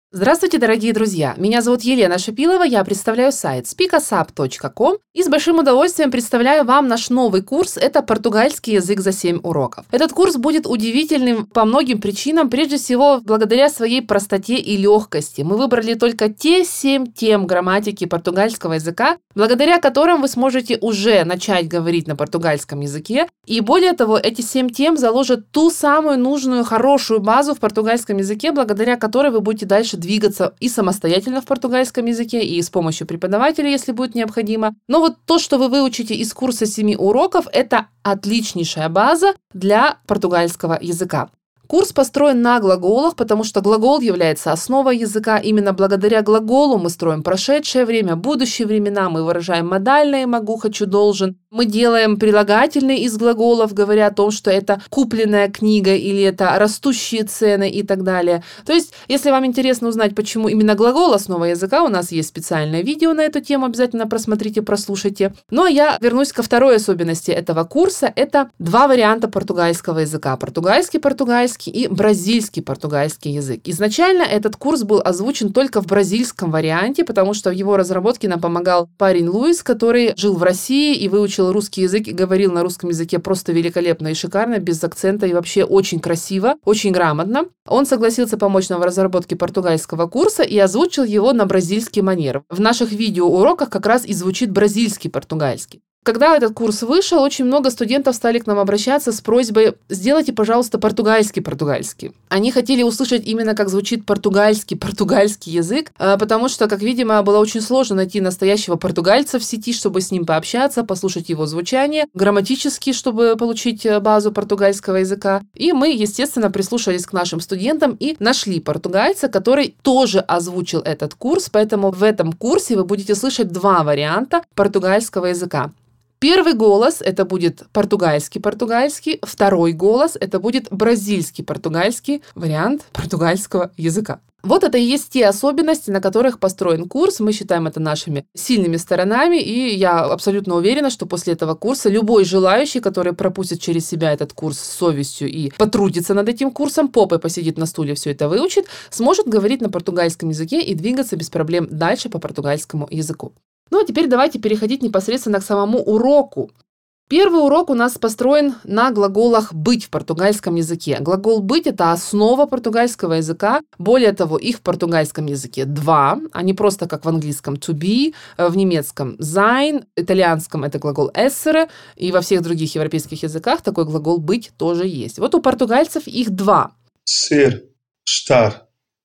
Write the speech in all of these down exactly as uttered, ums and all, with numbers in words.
Здравствуйте, дорогие друзья! Меня зовут Елена Шипилова, я представляю сайт speakersup точка ком и с большим удовольствием представляю вам наш новый курс «Это португальский язык за семь уроков». Этот курс будет удивительным по многим причинам, прежде всего благодаря своей простоте и легкости. Мы выбрали только те семь тем грамматики португальского языка, благодаря которым вы сможете уже начать говорить на португальском языке. И более того, эти семь тем заложат ту самую нужную, хорошую базу в португальском языке, благодаря которой вы будете дальше двигаться и самостоятельно в португальском языке, и с помощью преподавателя, если будет необходимо. Но вот то, что вы выучите из курса семи уроков, это отличнейшая база для португальского языка. Курс построен на глаголах, потому что глагол является основой языка. Именно благодаря глаголу мы строим прошедшее время, будущие времена, мы выражаем модальное «могу», «хочу», «должен». Мы делаем прилагательные из глаголов, говоря о том, что это купленная книга или это растущие цены и так далее. То есть, если вам интересно узнать, почему именно глагол основа языка, у нас есть специальное видео на эту тему, обязательно просмотрите, прослушайте. Ну а я вернусь ко второй особенности этого курса. Это два варианта португальского языка. Португальский-португальский и бразильский португальский язык. Изначально этот курс был озвучен только в бразильском варианте, потому что в его разработке нам помогал парень Луис, который жил в России и выучил русский язык и говорил на русском языке просто великолепно и шикарно, без акцента и вообще очень красиво, очень грамотно. Он согласился помочь нам в разработке португальского курса и озвучил его на бразильский манер. В наших видеоуроках как раз и звучит бразильский португальский. Когда этот курс вышел, очень много студентов стали к нам обращаться с просьбой «сделайте, пожалуйста, португальский-португальский». Они хотели услышать именно, как звучит португальский, португальский язык, потому что, как видимо, было очень сложно найти настоящего португальца в сети, чтобы с ним пообщаться, послушать его звучание, грамматически, чтобы получить базу португальского языка. И мы, естественно, прислушались к нашим студентам и нашли португальца, который тоже озвучил этот курс, поэтому в этом курсе вы будете слышать два варианта португальского языка. Первый голос – это будет португальский-португальский, второй голос – это будет бразильский-португальский вариант португальского языка. Вот это и есть те особенности, на которых построен курс. Мы считаем это нашими сильными сторонами, и я абсолютно уверена, что после этого курса любой желающий, который пропустит через себя этот курс с совестью и потрудится над этим курсом, попой посидит на стуле, все это выучит, сможет говорить на португальском языке и двигаться без проблем дальше по португальскому языку. Ну а теперь давайте переходить непосредственно к самому уроку. Первый урок у нас построен на глаголах «быть» в португальском языке. Глагол «быть» – это основа португальского языка. Более того, их в португальском языке два, а не просто как в английском «to be», в немецком «sein», в итальянском это глагол «essere», и во всех других европейских языках такой глагол «быть» тоже есть. Вот у португальцев их два. Ser, estar.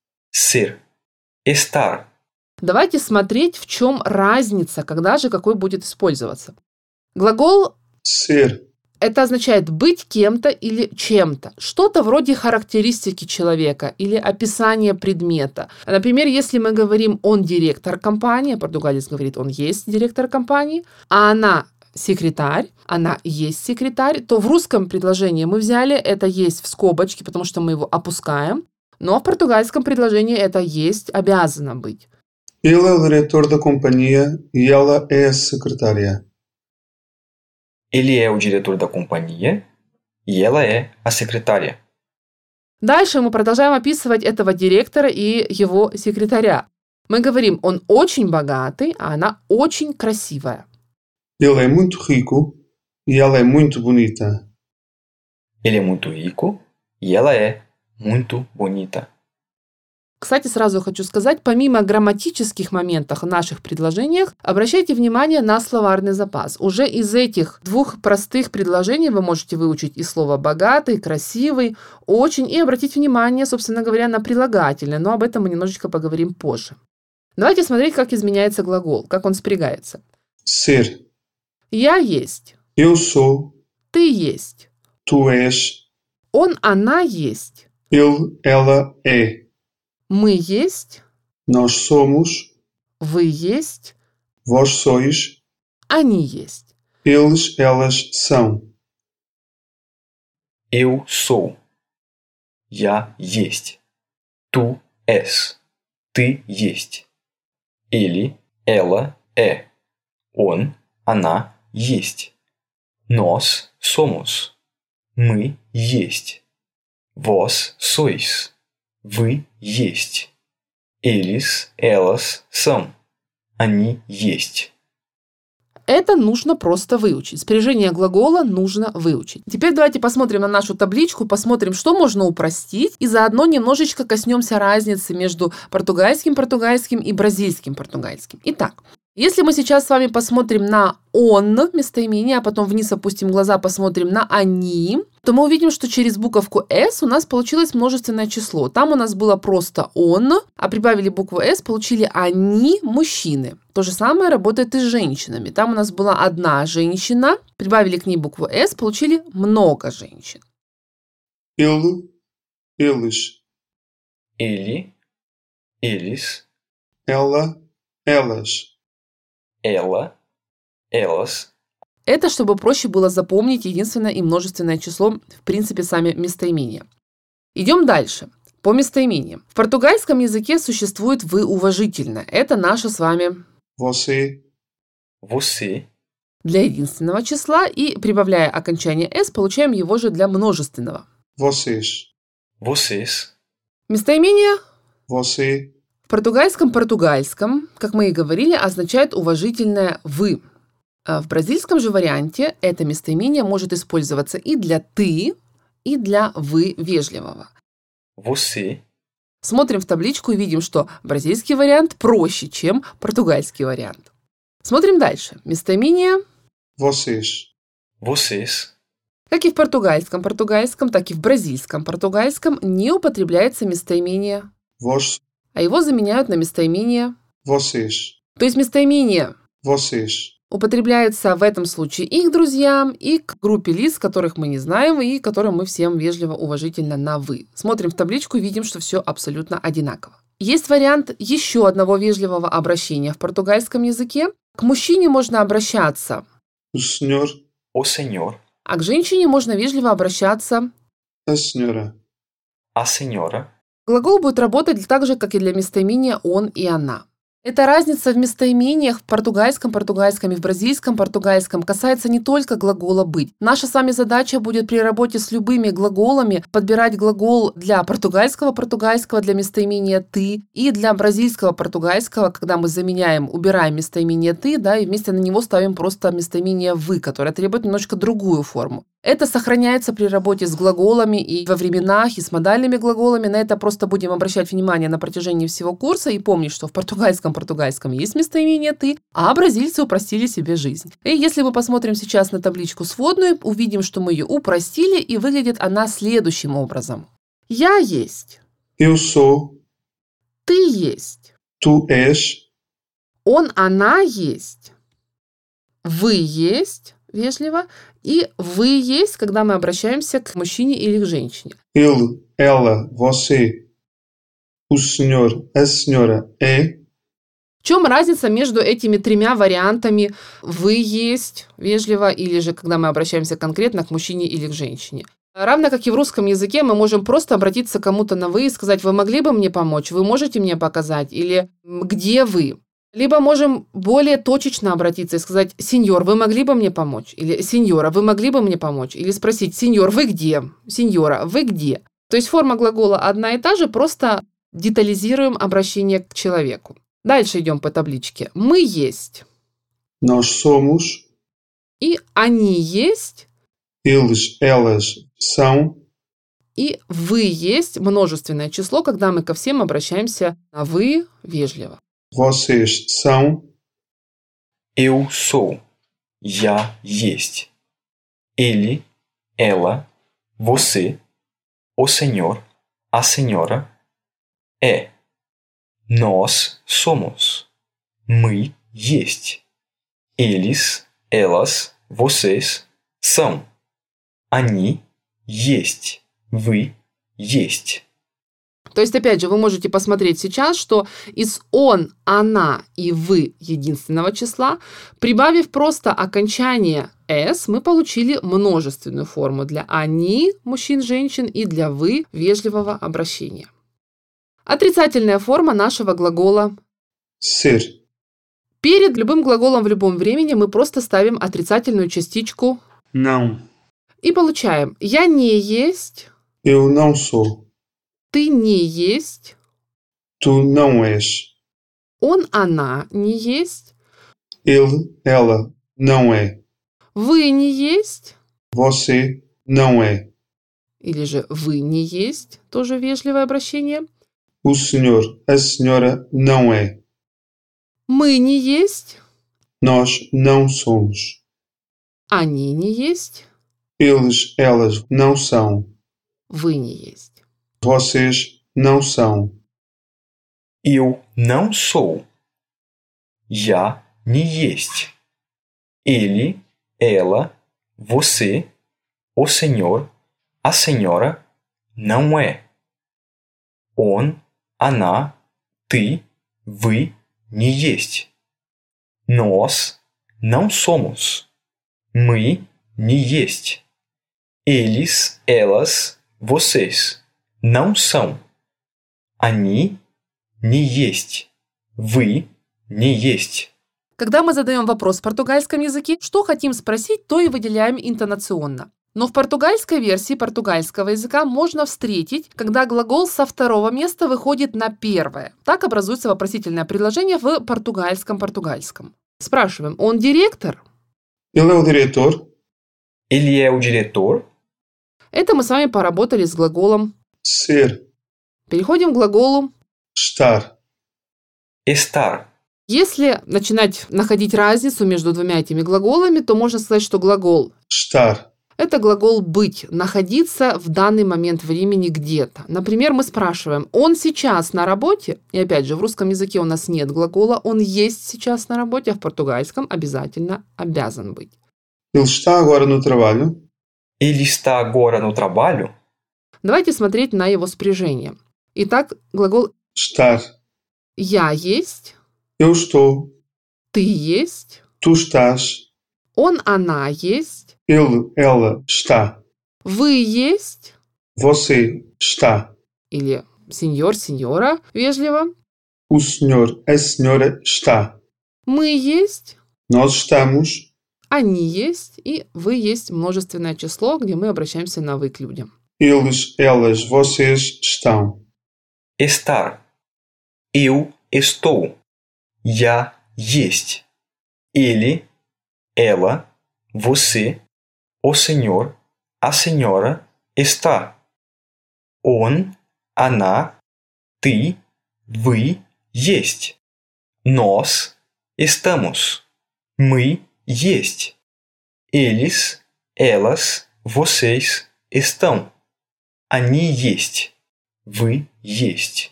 Ser, estar. Давайте смотреть, в чем разница, когда же какой будет использоваться. Глагол Ser. это означает быть кем-то или чем-то. Что-то вроде характеристики человека или описания предмета. Например, если мы говорим «он директор компании», португалец говорит «он есть директор компании», а она секретарь, она есть секретарь, то в русском предложении мы взяли это «есть» в скобочке, потому что мы его опускаем, но в португальском предложении это «есть» обязано быть. Ele é o diretor da companhia e ela é a secretária. Ele é o diretor da companhia e ela é a secretária. Дальше мы продолжаем описывать этого директора и его секретаря. Мы говорим, он очень богатый, а она очень красивая. Ele é muito rico e ela é muito bonita. Ele é muito rico e ela é muito bonita. Кстати, сразу хочу сказать, помимо грамматических моментов в наших предложениях, обращайте внимание на словарный запас. Уже из этих двух простых предложений вы можете выучить и слово «богатый», «красивый», «очень» и обратить внимание, собственно говоря, на прилагательное, но об этом мы немножечко поговорим позже. Давайте смотреть, как изменяется глагол, как он спрягается. Ser. Я есть. Eu sou. Ты есть. Tu és. Он, она есть. Ele, ela é. Мы есть. Nós somos. Вы есть. Vós sois. Они есть. Eles, elas são. Eu sou. Я есть. Tu és. Ты есть. Ele, ela é. Он, она есть. Nós somos. Мы есть. Vós sois. Вы есть. Eles, elas são. Они есть. Это нужно просто выучить. Спряжение глагола нужно выучить. Теперь давайте посмотрим на нашу табличку, посмотрим, что можно упростить, и заодно немножечко коснемся разницы между португальским португальским и бразильским португальским. Итак, если мы сейчас с вами посмотрим на «он» местоимение, а потом вниз опустим глаза, посмотрим на «они», то мы увидим, что через буковку «с» у нас получилось множественное число. Там у нас было просто «он», а прибавили букву «с», получили «они» мужчины. То же самое работает и с женщинами. Там у нас была одна женщина, прибавили к ней букву «с», получили много женщин. Ele, eles. Ele, eles, Ela, elas. ela, elas. Это чтобы проще было запомнить единственное и множественное число, в принципе, сами местоимения. Идем дальше. По местоимениям. В португальском языке существует «вы» уважительно. Это наше с вами Você, Você, для единственного числа, и прибавляя окончание «с», получаем его же для множественного. vocês. vocês, Местоимение Você, в португальском португальском, как мы и говорили, означает уважительное «вы». А в бразильском же варианте это местоимение может использоваться и для «ты», и для «вы» вежливого. você, Смотрим в табличку и видим, что бразильский вариант проще, чем португальский вариант. Смотрим дальше. Местоимение, vocês. vocês, как и в португальском португальском, так и в бразильском португальском, не употребляется местоимение, Vós, а его заменяют на местоимение. vocês. То есть местоимение Vocês. употребляется в этом случае и к друзьям, и к группе лиц, которых мы не знаем, и которым мы всем вежливо, уважительно на «вы». Смотрим в табличку и видим, что все абсолютно одинаково. Есть вариант еще одного вежливого обращения в португальском языке. К мужчине можно обращаться, O senhor, o senhor, а к женщине можно вежливо обращаться. a senhora. a senhora. Глагол будет работать так же, как и для местоимения «он» и «она». Эта разница в местоимениях в португальском португальском и в бразильском португальском касается не только глагола «быть». Наша с вами задача будет при работе с любыми глаголами подбирать глагол для португальского португальского, для местоимения «ты», и для бразильского португальского, когда мы заменяем, убираем местоимение «ты», да, и вместе на него ставим просто местоимение «вы», которое требует немножко другую форму. Это сохраняется при работе с глаголами и во временах, и с модальными глаголами. На это просто будем обращать внимание на протяжении всего курса и помнить, что в португальском португальском есть местоимение «ты», а бразильцы упростили себе жизнь. И если мы посмотрим сейчас на табличку сводную, увидим, что мы ее упростили, и выглядит она следующим образом. Я есть. Eu sou, Ты есть. tu és, Он, она есть. Вы есть, вежливо. И вы есть, когда мы обращаемся к мужчине или к женщине. ele, ela, você, o senhor, a senhora é, В чем разница между этими тремя вариантами «вы есть», вежливо, или же когда мы обращаемся конкретно к мужчине или к женщине? Равно как и в русском языке, мы можем просто обратиться к кому-то на «вы» и сказать: «Вы могли бы мне помочь? Вы можете мне показать?» Или «Где вы?» Либо можем более точечно обратиться и сказать: «Сеньор, вы могли бы мне помочь?» Или «Сеньора, вы могли бы мне помочь?» Или спросить: «Сеньор, вы где?» «Сеньора, вы где?» То есть форма глагола одна и та же, просто детализируем обращение к человеку. Дальше идем по табличке. Мы есть. nós somos, И они есть. eles, elas são, И вы есть множественное число, когда мы ко всем обращаемся на «вы» вежливо. vocês são, Eu sou. Я есть. Ele, ela, você, o senhor, a senhora é. Nós somos. Мы есть. Eles, elas, vocês são. Они есть. Вы есть. То есть, опять же, вы можете посмотреть сейчас, что из «он», «она» и «вы» единственного числа, прибавив просто окончание «с», мы получили множественную форму для «они» мужчин, женщин и для «вы» вежливого обращения. Отрицательная форма нашего глагола. ser, Перед любым глаголом в любом времени мы просто ставим отрицательную частичку não, и получаем «я не есть», eu não sou, «ты не есть», Tu não és. Он, она не есть. Ele, ela não é. Вы не есть. Você não é. Или же вы не есть. Тоже вежливое обращение. O senhor, a senhora não é. Мы не есть. Nós não somos. Они не есть. Eles, elas não são. Вы не есть. Vocês não são. Eu não sou. Я не есть. Ele, ela, você, o senhor, a senhora não é. Он, она, ты, вы не есть. Nós não somos. Мы не есть. Eles, elas, vocês não são. Они не есть. Вы не есть. Когда мы задаем вопрос в португальском языке, что хотим спросить, то и выделяем интонационно. Но в португальской версии португальского языка можно встретить, когда глагол со второго места выходит на первое. Так образуется вопросительное предложение в португальском португальском. Спрашиваем, он директор? Ele é o diretor? Ele é o diretor? Это мы с вами поработали с глаголом. Ser. Переходим к глаголу. Estar. Estar. Если начинать находить разницу между двумя этими глаголами, то можно сказать, что глагол Estar. это глагол «быть», находиться в данный момент времени где-то. Например, мы спрашиваем, он сейчас на работе? И опять же, в русском языке у нас нет глагола «он есть сейчас на работе», а в португальском обязательно обязан быть. Ele está agora no trabalho? Ele está agora no trabalho? Давайте смотреть на его спряжение. Итак, глагол Estar. «я есть», Eu estou. «ты есть», Tu estás. «он, она есть», Ele, ela está. «вы есть» Você está. или «сеньор, сеньора» вежливо, O senhor, a senhora está. «мы есть», Nós estamos. «они есть» и «вы есть» множественное число, где мы обращаемся на «вы» к людям. Eles, elas, vocês estão. Estar. Eu estou. Я есть. Ele, ela, você, o senhor, a senhora está. Он, она, ты, вы есть. Nós estamos. Мы есть. Eles, elas, vocês estão. Они есть. Вы есть.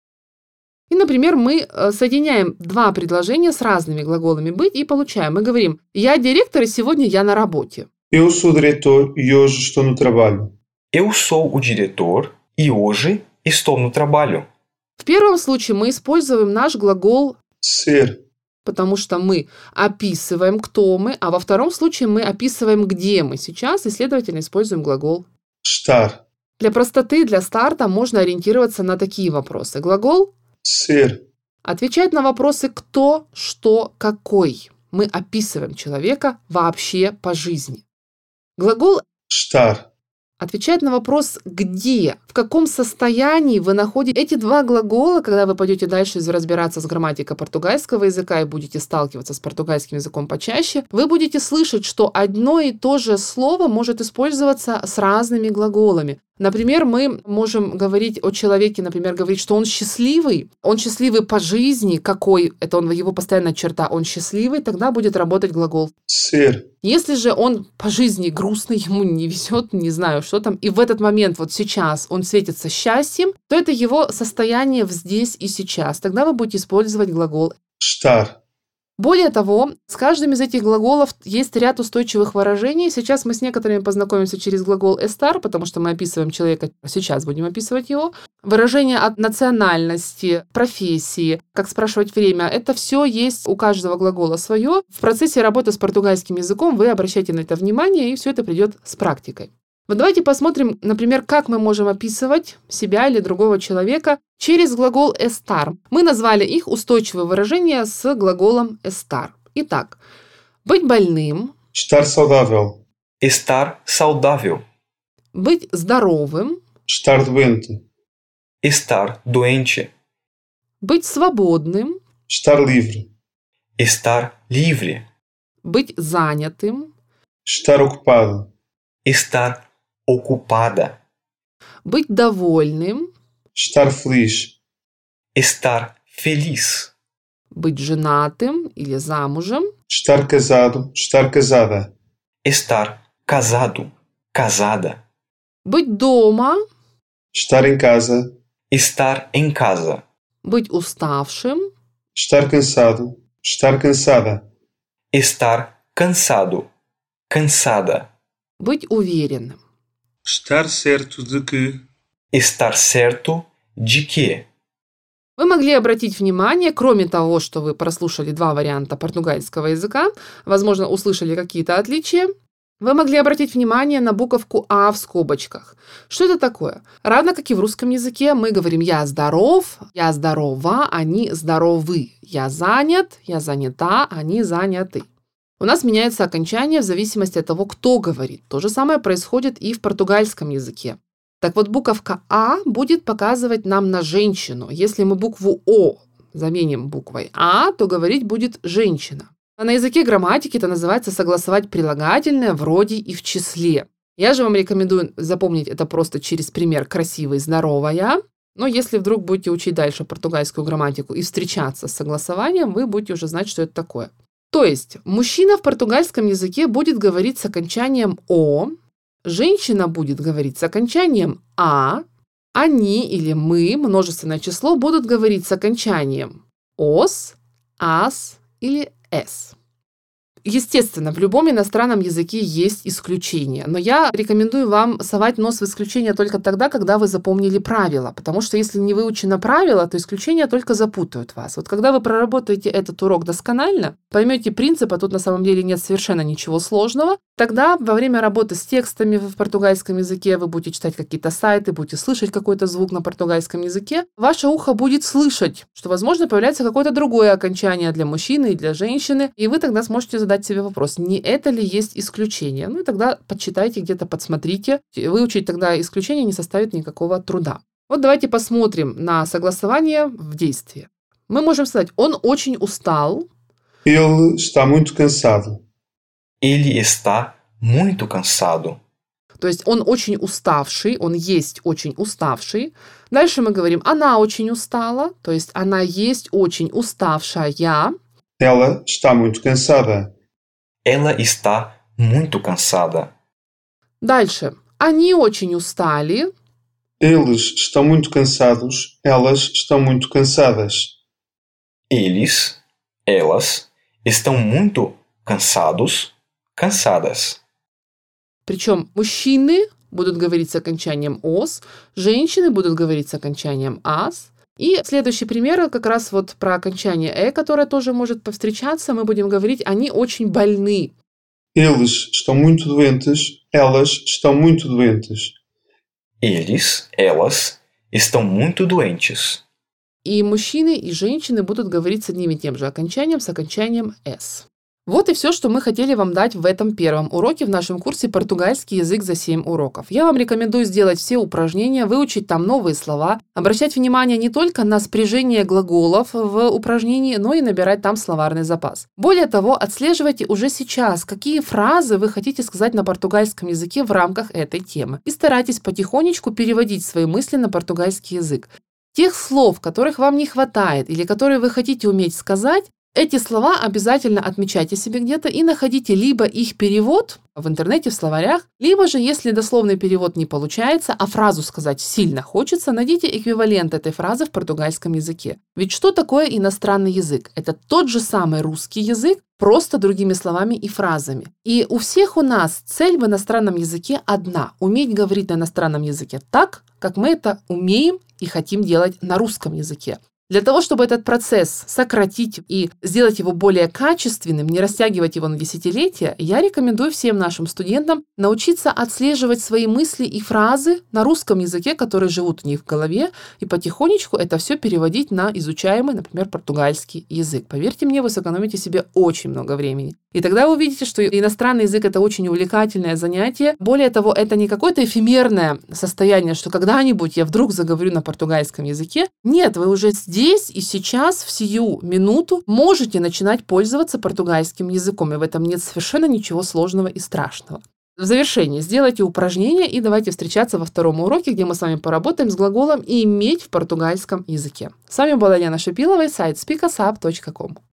И, например, мы соединяем два предложения с разными глаголами «быть» и получаем. Мы говорим «я директор, и сегодня я на работе». Eu sou diretor e hoje estou no trabalho. Eu sou o diretor e hoje estou no trabalho. В первом случае мы используем наш глагол Ser. потому что мы описываем, кто мы, а во втором случае мы описываем, где мы сейчас, и, следовательно, используем глагол. Estar. Для простоты, для старта можно ориентироваться на такие вопросы. Глагол Ser. отвечает на вопросы «кто», «что», «какой». Мы описываем человека вообще по жизни. Глагол Estar. отвечает на вопрос «где?», в каком состоянии вы находитесь. Эти два глагола, когда вы пойдете дальше разбираться с грамматикой португальского языка и будете сталкиваться с португальским языком почаще, вы будете слышать, что одно и то же слово может использоваться с разными глаголами. Например, мы можем говорить о человеке, например, говорить, что он счастливый, он счастливый по жизни, какой, это он, его постоянная черта, он счастливый, тогда будет работать глагол. Ser. Если же он по жизни грустный, ему не везет, не знаю, что там, и в этот момент, вот сейчас, он светится счастьем, то это его состояние в здесь и сейчас. Тогда вы будете использовать глагол Estar. Более того, с каждым из этих глаголов есть ряд устойчивых выражений. Сейчас мы с некоторыми познакомимся через глагол estar, потому что мы описываем человека, сейчас будем описывать его. Выражения от национальности, профессии, как спрашивать время, это все есть у каждого глагола свое. В процессе работы с португальским языком вы обращайте на это внимание, и все это придет с практикой. Вот давайте посмотрим, например, как мы можем описывать себя или другого человека через глагол estar. Мы назвали их устойчивые выражения с глаголом estar. Итак, быть больным, Estar saudável. Estar saudável. быть здоровым, Estar doente. Estar doente. Быть свободным. estar livre, estar livre, Быть занятым. estar ocupado, estar ocupada, Быть довольным. estar feliz, estar feliz, Быть женатым или замужем. estar casado, estar casada, estar casado, casada, Быть дома. estar em casa, estar em casa, Быть уставшим. estar cansado, estar cansada, estar cansado, cansada, Быть уверенным. estar certo de que, estar certo de que. Вы могли обратить внимание, кроме того, что вы прослушали два варианта португальского языка, возможно, услышали какие-то отличия, вы могли обратить внимание на буковку «а» в скобочках. Что это такое? Равно как и в русском языке, мы говорим «я здоров», «я здорова», «они здоровы», «я занят», «я занята», «они заняты». У нас меняются окончания в зависимости от того, кто говорит. То же самое происходит и в португальском языке. Так вот, буковка «а» будет показывать нам на женщину. Если мы букву «о» заменим буквой «а», то говорить будет «женщина». А на языке грамматики это называется согласовать прилагательное в роде и в числе. Я же вам рекомендую запомнить это просто через пример «красивый», «здоровая». Но если вдруг будете учить дальше португальскую грамматику и встречаться с согласованием, вы будете уже знать, что это такое. То есть мужчина в португальском языке будет говорить с окончанием «о», женщина будет говорить с окончанием «а», они или мы, множественное число, будут говорить с окончанием «ос», «ас» или «эс». Естественно, в любом иностранном языке есть исключения, но я рекомендую вам совать нос в исключения только тогда, когда вы запомнили правила, потому что если не выучено правило, то исключения только запутают вас. Вот когда вы проработаете этот урок досконально, поймете принцип, а тут на самом деле нет совершенно ничего сложного, тогда во время работы с текстами в португальском языке вы будете читать какие-то сайты, будете слышать какой-то звук на португальском языке, ваше ухо будет слышать, что, возможно, появляется какое-то другое окончание для мужчины и для женщины, и вы тогда сможете задать себе вопрос, не это ли есть исключение? Ну и тогда подчитайте где-то, подсмотрите. Выучить тогда исключение не составит никакого труда. Вот давайте посмотрим на согласование в действии. Мы можем сказать, он очень устал. ele está muito cansado, Ele está muito cansado. То есть он очень уставший, он есть очень уставший. Дальше мы говорим, она очень устала, то есть она есть очень уставшая. ela está muito cansada, Ela está muito cansada. Дальше, они очень устали. eles estão muito cansados, elas estão muito cansadas, Eles, elas, estão muito cansados, cansadas. Причем мужчины будут говорить с окончанием «ос», женщины будут говорить с окончанием «ас». И следующий пример как раз вот про окончание «э», которое тоже может повстречаться. Мы будем говорить «они очень больны». eles estão muito doentes, elas estão muito doentes, Eles, elas, estão muito doentes. И мужчины, и женщины будут говорить с одним и тем же окончанием, с окончанием «с». Вот и все, что мы хотели вам дать в этом первом уроке в нашем курсе «Португальский язык за семь уроков». Я вам рекомендую сделать все упражнения, выучить там новые слова, обращать внимание не только на спряжение глаголов в упражнении, но и набирать там словарный запас. Более того, отслеживайте уже сейчас, какие фразы вы хотите сказать на португальском языке в рамках этой темы. И старайтесь потихонечку переводить свои мысли на португальский язык. Тех слов, которых вам не хватает или которые вы хотите уметь сказать, эти слова обязательно отмечайте себе где-то и находите либо их перевод в интернете, в словарях, либо же, если дословный перевод не получается, а фразу сказать сильно хочется, найдите эквивалент этой фразы в португальском языке. Ведь что такое иностранный язык? Это тот же самый русский язык, просто другими словами и фразами. И у всех у нас цель в иностранном языке одна – уметь говорить на иностранном языке так, как мы это умеем и хотим делать на русском языке. Для того, чтобы этот процесс сократить и сделать его более качественным, не растягивать его на десятилетия, я рекомендую всем нашим студентам научиться отслеживать свои мысли и фразы на русском языке, которые живут у них в голове, и потихонечку это все переводить на изучаемый, например, португальский язык. Поверьте мне, вы сэкономите себе очень много времени. И тогда вы увидите, что иностранный язык – это очень увлекательное занятие. Более того, это не какое-то эфемерное состояние, что когда-нибудь я вдруг заговорю на португальском языке. Нет, вы уже с здесь и сейчас, в сию минуту, можете начинать пользоваться португальским языком, и в этом нет совершенно ничего сложного и страшного. В завершении сделайте упражнение и давайте встречаться во втором уроке, где мы с вами поработаем с глаголом «иметь» в португальском языке. С вами была Яна Шипилова и сайт спикасап точка ком.